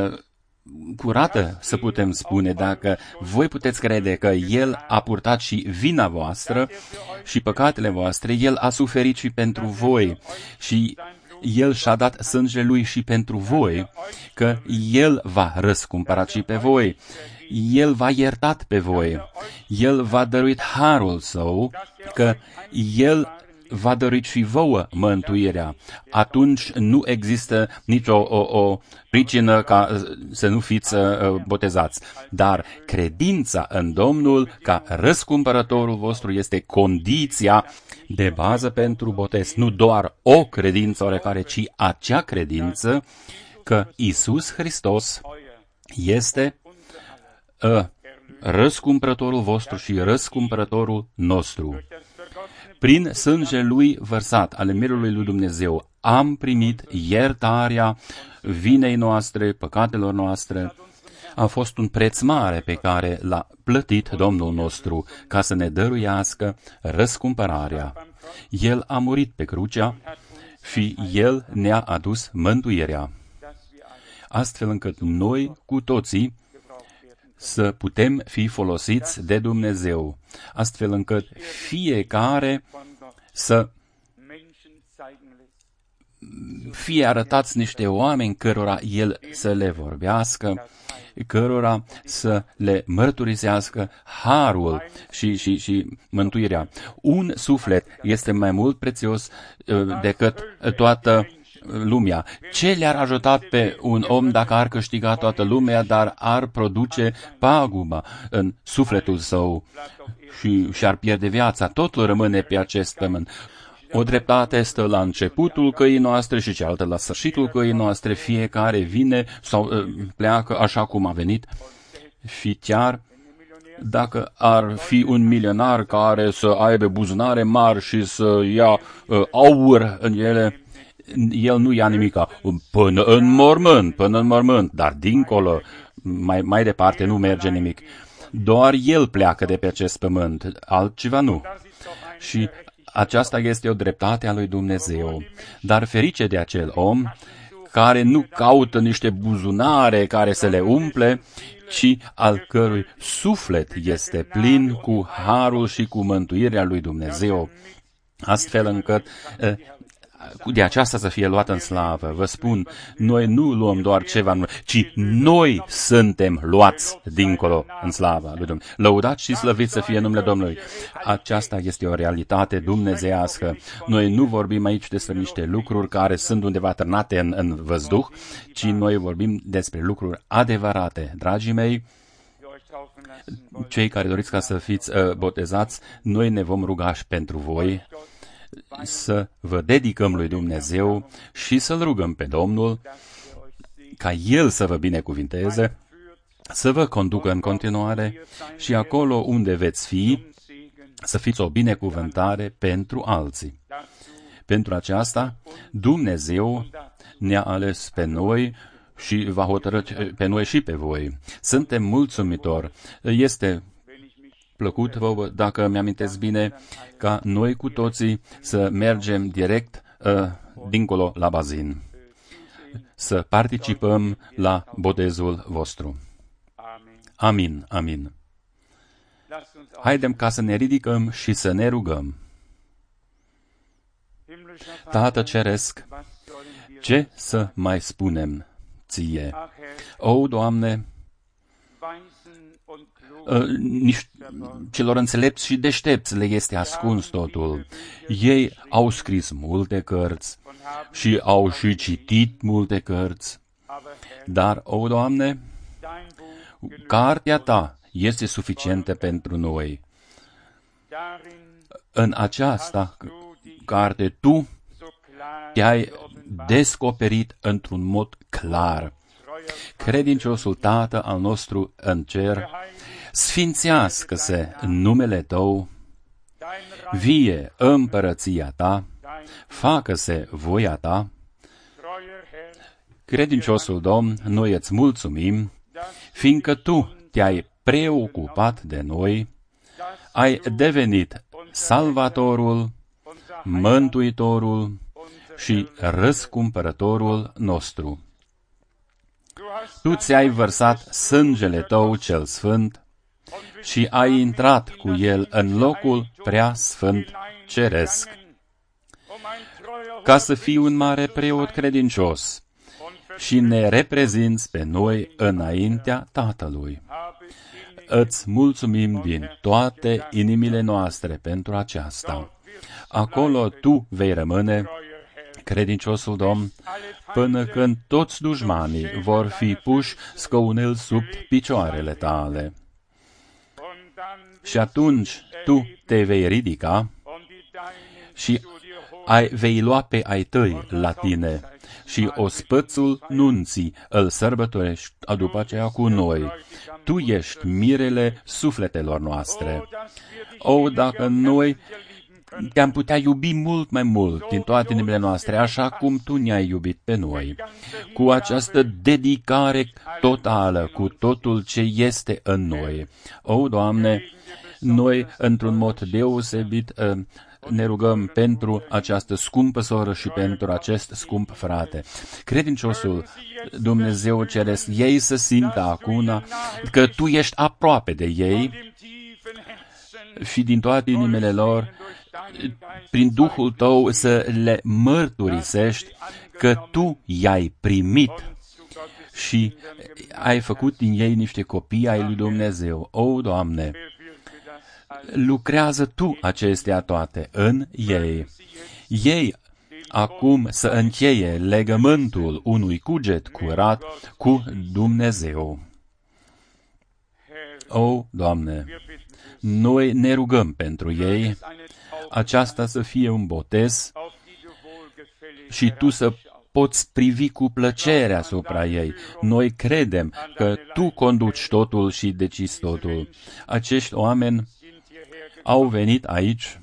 curată să putem spune, dacă voi puteți crede că El a purtat și vina voastră și păcatele voastre, El a suferit și pentru voi și El și-a dat sângele Lui și pentru voi, că El va răscumpăra și pe voi, El v-a iertat pe voi, El v-a dăruit harul Său, că El v-a dăruit și vouă mântuirea. Atunci nu există nicio o, o pricină ca să nu fiți uh, botezați. Dar credința în Domnul ca răscumpărătorul vostru este condiția de bază pentru botez. Nu doar o credință oarecare, ci acea credință că Iisus Hristos este uh, răscumpărătorul vostru și răscumpărătorul nostru. Prin sângele Lui vărsat, ale mirului lui Dumnezeu, am primit iertarea vinei noastre, păcatelor noastre. A fost un preț mare pe care l-a plătit Domnul nostru ca să ne dăruiască răscumpărarea. El a murit pe crucea și El ne-a adus mântuirea, astfel încât noi cu toții să putem fi folosiți de Dumnezeu, astfel încât fiecare să fie arătați niște oameni cărora El să le vorbească, cărora să le mărturisească harul și, și, și mântuirea. Un suflet este mai mult prețios uh, decât toată lumea. Ce le-ar ajuta pe un om dacă ar câștiga toată lumea, dar ar produce paguba în sufletul său și și-ar pierde viața? Totul rămâne pe acest pământ. O dreptate stă la începutul căii noastre și cealaltă la sfârșitul căii noastre. Fiecare vine sau pleacă așa cum a venit. Și chiar dacă ar fi un milionar care să aibă buzunare mari și să ia uh, aur în ele, el nu ia nimica până în mormânt, până în mormânt, dar dincolo, mai, mai departe nu merge nimic. Doar el pleacă de pe acest pământ, altceva nu. Și aceasta este o dreptate a lui Dumnezeu. Dar ferice de acel om care nu caută niște buzunare care să le umple, ci al cărui suflet este plin cu harul și cu mântuirea lui Dumnezeu, astfel încât de aceasta să fie luată în slavă. Vă spun, noi nu luăm doar ceva, ci noi suntem luați dincolo în slava lui Dumnezeu. Lăudați și slăviți să fie numele Domnului. Aceasta este o realitate dumnezeiască. Noi nu vorbim aici despre niște lucruri care sunt undeva târnate în, în văzduh, ci noi vorbim despre lucruri adevărate. Dragii mei, cei care doriți ca să fiți uh, botezați, noi ne vom ruga și pentru voi, să vă dedicăm lui Dumnezeu și să-L rugăm pe Domnul ca El să vă binecuvinteze, să vă conducă în continuare și acolo unde veți fi, să fiți o binecuvântare pentru alții. Pentru aceasta, Dumnezeu ne-a ales pe noi și va hotărâ pe noi și pe voi. Suntem mulțumitori. Este plăcut vouă, dacă mi-amintesc bine, ca noi cu toții să mergem direct uh, dincolo la bazin, să participăm la botezul vostru. Amin, amin. Haidem ca să ne ridicăm și să ne rugăm. Tată Ceresc, ce să mai spunem ție? O, Doamne, celor înțelepți și deștepți le este ascuns totul. Ei au scris multe cărți și au și citit multe cărți, dar, o, Doamne, cartea Ta este suficientă pentru noi. În aceasta carte Tu te-ai descoperit într-un mod clar. Credinciosul Tată al nostru în cer, sfințească-se numele Tău, vie împărăția Ta, facă-se voia Ta. Credinciosul Domn, noi îți mulțumim, fiindcă Tu te-ai preocupat de noi, ai devenit Salvatorul, Mântuitorul și Răscumpărătorul nostru. Tu ți-ai vărsat sângele Tău cel sfânt și ai intrat cu el în locul prea sfânt ceresc, ca să fii un mare preot credincios și ne reprezinți pe noi înaintea Tatălui. Îți mulțumim din toate inimile noastre pentru aceasta. Acolo Tu vei rămâne, credinciosul Domn, până când toți dușmanii vor fi puși scăunel sub picioarele Tale. Și atunci Tu te vei ridica și ai, vei lua pe ai Tăi la Tine și ospățul nunții îl sărbătorești după aceea cu noi. Tu ești mirele sufletelor noastre. O, dacă noi te-am putea iubi mult mai mult din toate inimile noastre, așa cum Tu ne-ai iubit pe noi, cu această dedicare totală, cu totul ce este în noi. O, Doamne, noi, într-un mod deosebit, ne rugăm pentru această scumpă soră și pentru acest scump frate. Credinciosul Dumnezeu Ceresc, ei să simtă acum că Tu ești aproape de ei și din toate inimile lor, prin Duhul Tău să le mărturisești că Tu i-ai primit și ai făcut din ei niște copii ai lui Dumnezeu. O, Doamne, lucrează Tu acestea toate în ei. Ei acum să încheie legământul unui cuget curat cu Dumnezeu. O, Doamne, noi ne rugăm pentru ei, aceasta să fie un botez și Tu să poți privi cu plăcere asupra ei. Noi credem că Tu conduci totul și decizi totul. Acești oameni au venit aici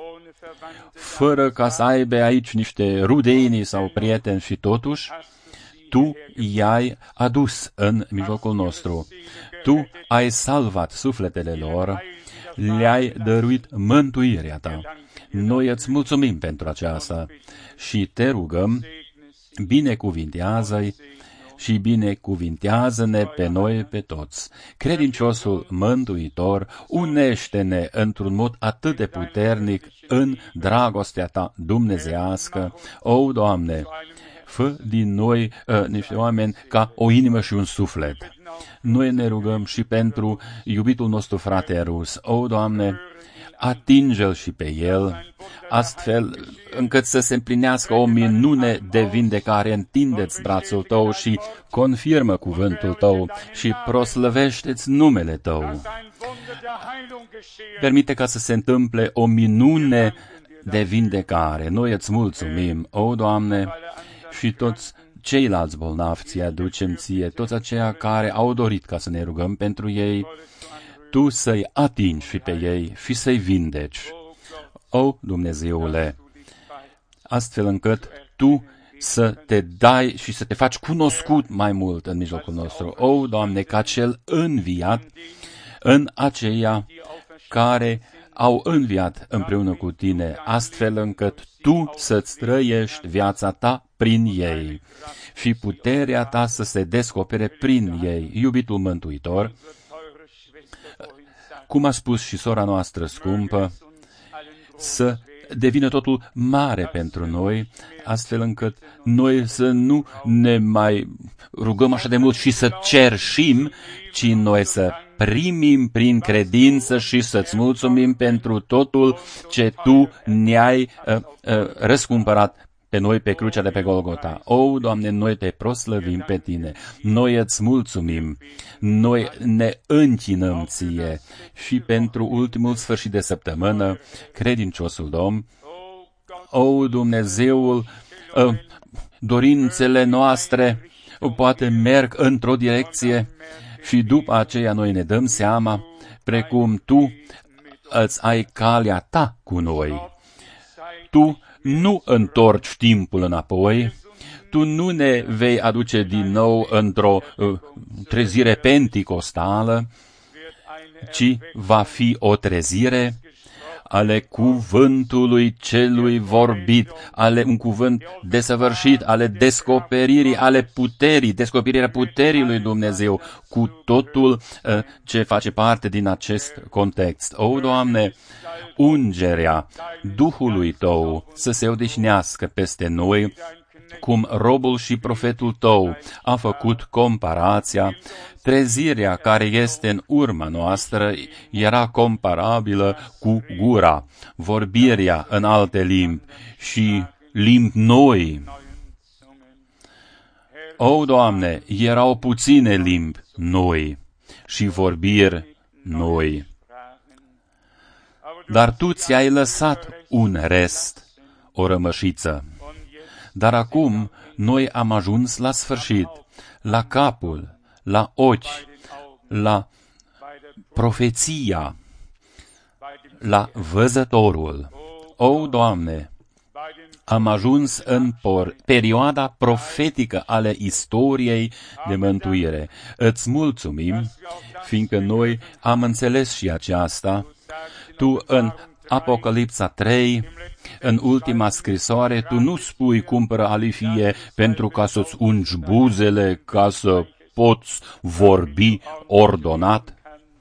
fără ca să aibă aici niște rudenii sau prieteni și totuși Tu i-ai adus în mijlocul nostru. Tu ai salvat sufletele lor, le-ai dăruit mântuirea Ta. Noi îți mulțumim pentru aceasta și Te rugăm, binecuvintează-i și binecuvintează-ne pe noi pe toți. Credinciosul Mântuitor, unește-ne într-un mod atât de puternic în dragostea Ta dumnezeiască. O, Doamne, fă din noi uh, niște oameni ca o inimă și un suflet. Noi ne rugăm și pentru iubitul nostru frate Rus. O, Doamne, atinge-l și pe el, astfel încât să se împlinească o minune de vindecare. Întindeți brațul Tău și confirmă cuvântul Tău și proslăvește-ți numele Tău. Permite ca să se întâmple o minune de vindecare. Noi îți mulțumim, o, Doamne, și toți ceilalți bolnavi ți aducem ție, toți aceia care au dorit ca să ne rugăm pentru ei, Tu să-i atingi și pe ei și să-i vindeci. O, Dumnezeule, astfel încât Tu să te dai și să te faci cunoscut mai mult în mijlocul nostru. O, Doamne, ca cel înviat în aceia care au înviat împreună cu Tine, astfel încât Tu să-ți trăiești viața Ta prin ei și puterea Ta să se descopere prin ei. Iubitul Mântuitor, cum a spus și sora noastră scumpă, să devină totul mare pentru noi, astfel încât noi să nu ne mai rugăm așa de mult și să cerșim, ci noi să primim prin credință și să-ți mulțumim pentru totul ce Tu ne-ai uh, uh, răscumpărat pe noi pe crucea de pe Golgota. O, Doamne, noi Te proslăvim pe Tine, noi îți mulțumim, noi ne închinăm Ție și pentru ultimul sfârșit de săptămână, credinciosul Domn, o, Dumnezeul, dorințele noastre poate merg într-o direcție și după aceea noi ne dăm seama, precum Tu îți ai calea Ta cu noi. Tu nu întorci timpul înapoi, Tu nu ne vei aduce din nou într-o uh, trezire penticostală, ci va fi o trezire ale cuvântului celui vorbit, ale un cuvânt desăvârșit, ale descoperirii, ale puterii, descoperirea puterii lui Dumnezeu, cu totul uh, ce face parte din acest context. O, Doamne, ungerea Duhului Tău să se odihnească peste noi, cum robul și profetul Tău a făcut comparația, trezirea care este în urma noastră era comparabilă cu gura, vorbirea în alte limbi și limbi noi. O, Doamne, erau puține limbi noi și vorbiri noi. Dar Tu ți-ai lăsat un rest, o rămășiță. Dar acum noi am ajuns la sfârșit, la capul, la ochi, la profeția, la văzătorul. O, Doamne, am ajuns în por- perioada profetică ale istoriei de mântuire. Îți mulțumim, fiindcă noi am înțeles și aceasta. Tu în Apocalipsa trei, în ultima scrisoare, tu nu spui cumpără alifie pentru ca să-ți ungi buzele, ca să poți vorbi ordonat,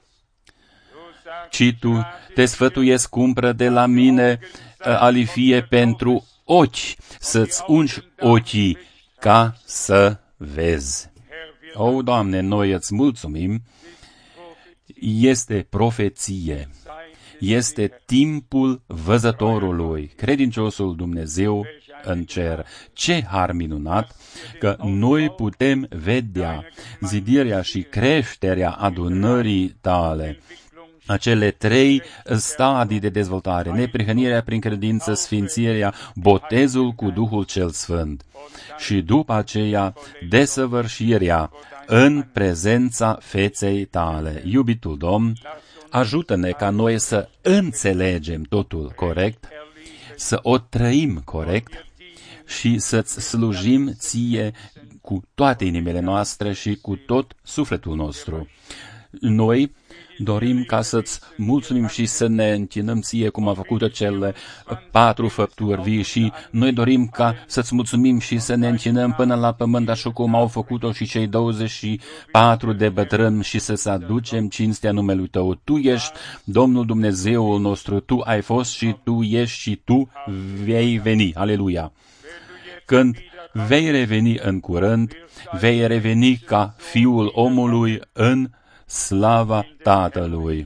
ci tu te sfătuiesc, cumpără de la mine alifie pentru ochi, să-ți ungi ochii ca să vezi. O, Doamne, noi îți mulțumim, este profeție, este timpul văzătorului, credinciosul Dumnezeu în cer. Ce har minunat că noi putem vedea zidirea și creșterea adunării tale. Acele trei stadii de dezvoltare, neprihănirea prin credință, sfințirea, botezul cu Duhul cel Sfânt și după aceea desăvârșirea în prezența feței tale. Iubitul Domn, ajută-ne ca noi să înțelegem totul corect, să o trăim corect și să-ți slujim ție cu toate inimile noastre și cu tot sufletul nostru. Noi dorim ca să-ți mulțumim și să ne închinăm ție cum a făcut cele patru făpturi vii și noi dorim ca să-ți mulțumim și să ne închinăm până la pământ, așa cum au făcut-o și cei douăzeci și patru de bătrâni și să-ți aducem cinstea numelui tău. Tu ești Domnul Dumnezeul nostru, tu ai fost și tu ești și tu vei veni. Aleluia! Când vei reveni în curând, vei reveni ca Fiul omului în slava Tatălui.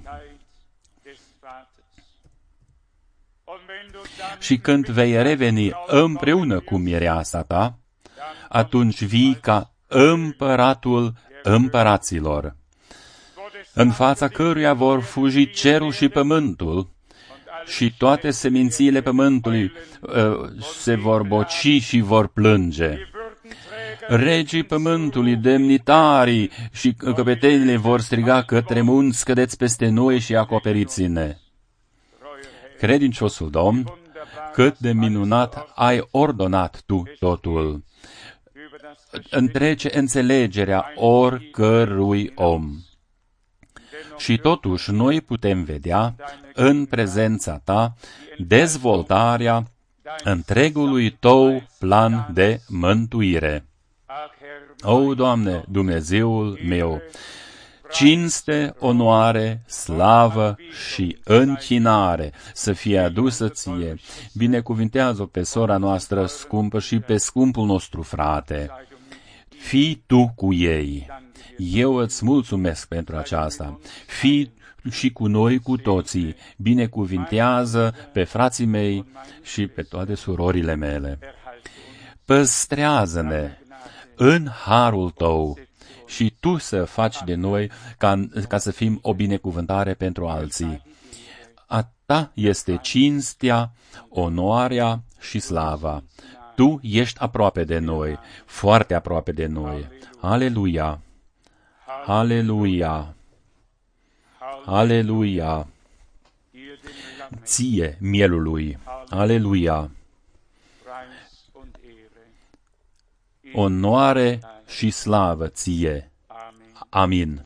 Și când vei reveni împreună cu mireasa ta, atunci vii ca împăratul împăraților, în fața căruia vor fugi cerul și pământul și toate semințiile pământului uh, se vor boci și vor plânge. Regii pământului, demnitarii și căpetenile vor striga către munți, cădeți peste noi și acoperiți-ne. Credinciosul Domn, cât de minunat ai ordonat tu totul. Întrece înțelegerea oricărui om. Și totuși noi putem vedea în prezența ta dezvoltarea întregului tău plan de mântuire. O, Doamne, Dumnezeul meu, cinste, onoare, slavă și închinare să fie adusă ție. Binecuvintează-o pe sora noastră scumpă și pe scumpul nostru frate. Fii tu cu ei. Eu îți mulțumesc pentru aceasta. Fii și cu noi cu toții. Binecuvintează pe frații mei și pe toate surorile mele. Păstrează-ne în harul tău și tu să faci de noi ca, ca să fim o binecuvântare pentru alții. A ta este cinstea, onoarea și slava. Tu ești aproape de noi, foarte aproape de noi. Aleluia! Aleluia! Aleluia! Ție, mielului! Aleluia! Onoare și slavă ție! Amin!